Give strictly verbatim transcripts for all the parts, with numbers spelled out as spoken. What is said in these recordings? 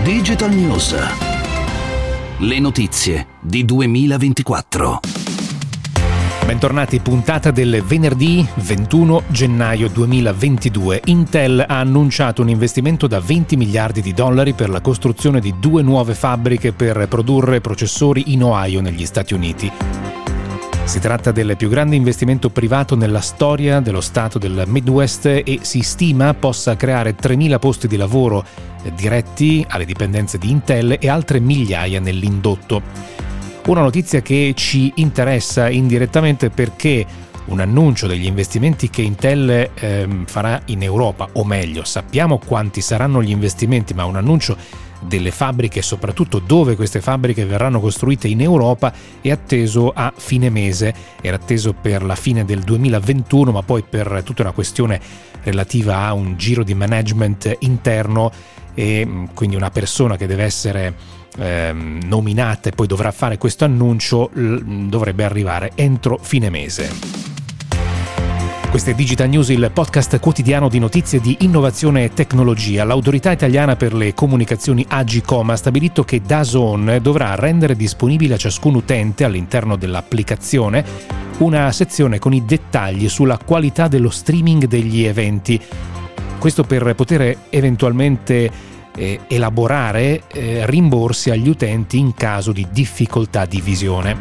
Digital News. Le notizie di duemilaventiquattro. Bentornati, puntata del venerdì ventuno gennaio duemilaventidue. Intel ha annunciato un investimento da venti miliardi di dollari per la costruzione di due nuove fabbriche per produrre processori in Ohio, negli Stati Uniti. Si tratta del più grande investimento privato nella storia dello stato del Midwest e si stima possa creare tremila posti di lavoro diretti alle dipendenze di Intel e altre migliaia nell'indotto. Una notizia che ci interessa indirettamente perché un annuncio degli investimenti che Intel eh, farà in Europa, o meglio, sappiamo quanti saranno gli investimenti, ma un annuncio delle fabbriche e soprattutto dove queste fabbriche verranno costruite in Europa è atteso a fine mese. Era atteso per la fine del duemilaventuno, ma poi per tutta una questione relativa a un giro di management interno e quindi una persona che deve essere eh, nominata e poi dovrà fare questo annuncio l- dovrebbe arrivare entro fine mese. Questa è Digital News, il podcast quotidiano di notizie di innovazione e tecnologia. L'autorità italiana per le comunicazioni Agcom ha stabilito che DAZN dovrà rendere disponibile a ciascun utente all'interno dell'applicazione una sezione con i dettagli sulla qualità dello streaming degli eventi. Questo per poter eventualmente eh, elaborare eh, rimborsi agli utenti in caso di difficoltà di visione.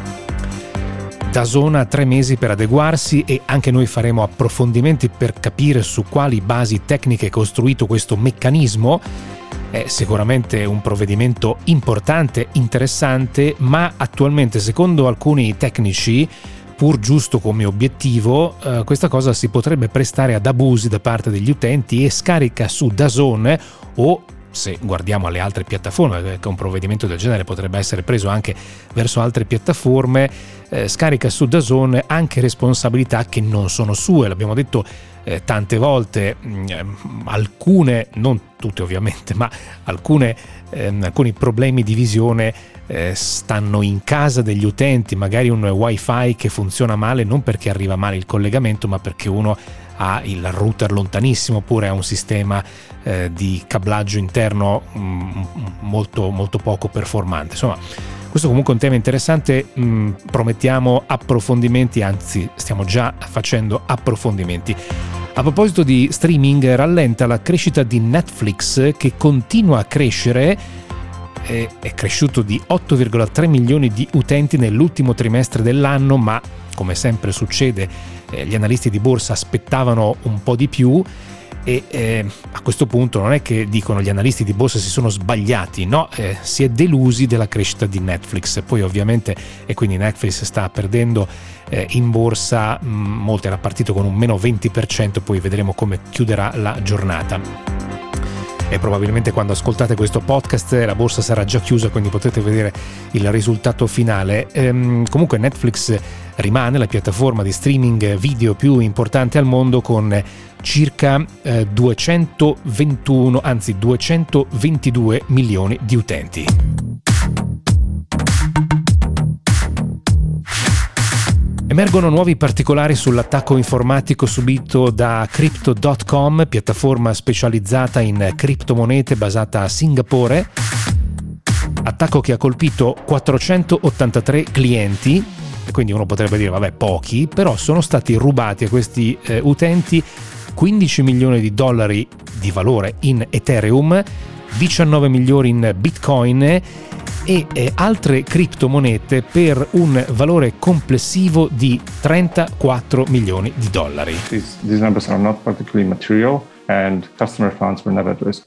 DAZN ha tre mesi per adeguarsi e anche noi faremo approfondimenti per capire su quali basi tecniche è costruito questo meccanismo. È sicuramente un provvedimento importante, interessante, ma attualmente, secondo alcuni tecnici, pur giusto come obiettivo, eh, questa cosa si potrebbe prestare ad abusi da parte degli utenti e scarica su DAZN, o se guardiamo alle altre piattaforme, perché un provvedimento del genere potrebbe essere preso anche verso altre piattaforme, eh, scarica su DAZN anche responsabilità che non sono sue. L'abbiamo detto eh, tante volte, mh, alcune, non tutte ovviamente, ma alcune, ehm, alcuni problemi di visione eh, stanno in casa degli utenti, magari un wifi che funziona male non perché arriva male il collegamento, ma perché uno ha il router lontanissimo oppure ha un sistema eh, di cablaggio interno mh, molto, molto poco performante. Insomma, questo comunque è un tema interessante, mh, promettiamo approfondimenti, anzi stiamo già facendo approfondimenti. A proposito di streaming, rallenta la crescita di Netflix, che continua a crescere, è, è cresciuto di otto virgola tre milioni di utenti nell'ultimo trimestre dell'anno, ma come sempre succede, eh, gli analisti di borsa aspettavano un po' di più e eh, a questo punto non è che dicono gli analisti di borsa si sono sbagliati, no, eh, si è delusi della crescita di Netflix. Poi ovviamente, e quindi Netflix sta perdendo eh, in borsa, mh, molto era partito con un meno venti per cento, poi vedremo come chiuderà la giornata. E probabilmente quando ascoltate questo podcast la borsa sarà già chiusa, quindi potete vedere il risultato finale. Ehm, comunque Netflix rimane la piattaforma di streaming video più importante al mondo, con circa eh, duecentoventuno, anzi duecentoventidue milioni di utenti. Emergono nuovi particolari sull'attacco informatico subito da Crypto punto com, piattaforma specializzata in criptomonete basata a Singapore. Attacco che ha colpito quattrocentottantatré clienti, e quindi uno potrebbe dire vabbè pochi, però sono stati rubati a questi eh, utenti quindici milioni di dollari di valore in Ethereum, diciannove milioni in Bitcoin e eh, altre criptomonete per un valore complessivo di trentaquattro milioni di dollari. These, these numbers are not particularly material and customer funds were never at risk.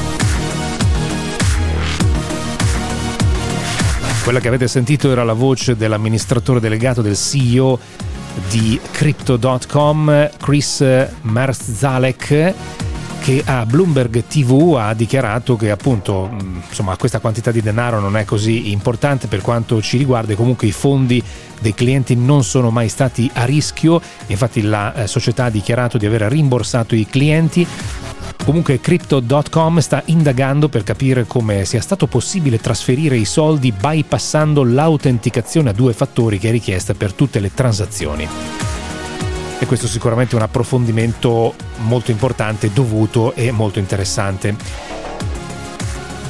Quella che avete sentito era la voce dell'amministratore delegato, del C E O di Crypto punto com, Chris Marszalek, che a Bloomberg T V ha dichiarato che appunto insomma questa quantità di denaro non è così importante per quanto ci riguarda, e comunque i fondi dei clienti non sono mai stati a rischio. Infatti la eh, società ha dichiarato di aver rimborsato i clienti. Comunque Crypto punto com sta indagando per capire come sia stato possibile trasferire i soldi bypassando l'autenticazione a due fattori che è richiesta per tutte le transazioni. E questo sicuramente è un approfondimento molto importante, dovuto e molto interessante.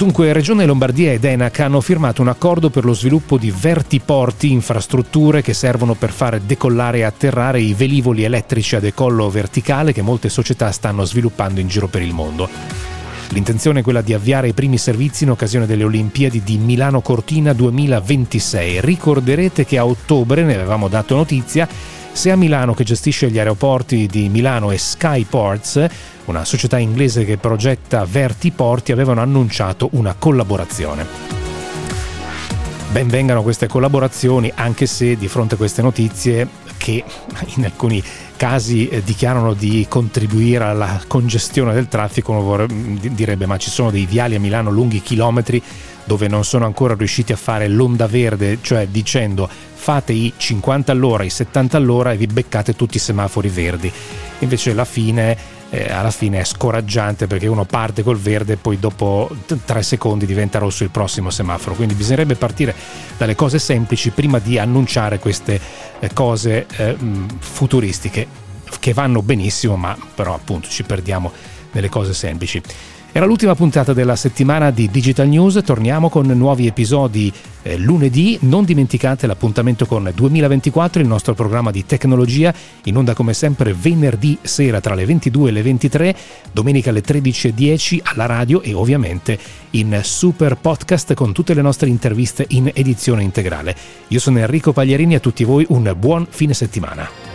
Dunque, Regione Lombardia ed ENAC hanno firmato un accordo per lo sviluppo di vertiporti, infrastrutture che servono per fare decollare e atterrare i velivoli elettrici a decollo verticale che molte società stanno sviluppando in giro per il mondo. L'intenzione è quella di avviare i primi servizi in occasione delle Olimpiadi di Milano Cortina duemilaventisei. Ricorderete che a ottobre ne avevamo dato notizia, sia Milano, che gestisce gli aeroporti di Milano, e Skyports, una società inglese che progetta vertiporti, avevano annunciato una collaborazione. Ben vengano queste collaborazioni, anche se di fronte a queste notizie, che in alcuni casi eh, dichiarano di contribuire alla congestione del traffico, uno vorrebbe, direbbe ma ci sono dei viali a Milano lunghi chilometri dove non sono ancora riusciti a fare l'onda verde, cioè dicendo fate i cinquanta all'ora, i settanta all'ora e vi beccate tutti i semafori verdi. Invece alla fine, eh, alla fine è scoraggiante, perché uno parte col verde e poi dopo tre secondi diventa rosso il prossimo semaforo. Quindi bisognerebbe partire dalle cose semplici prima di annunciare queste eh, cose eh, futuristiche che vanno benissimo, ma però appunto ci perdiamo nelle cose semplici. Era l'ultima puntata della settimana di Digital News, torniamo con nuovi episodi eh, lunedì. Non dimenticate l'appuntamento con duemilaventiquattro, il nostro programma di tecnologia, in onda come sempre venerdì sera tra le ventidue e le ventitré, domenica alle tredici e dieci alla radio e ovviamente in super podcast con tutte le nostre interviste in edizione integrale. Io sono Enrico Pagliarini, a tutti voi un buon fine settimana.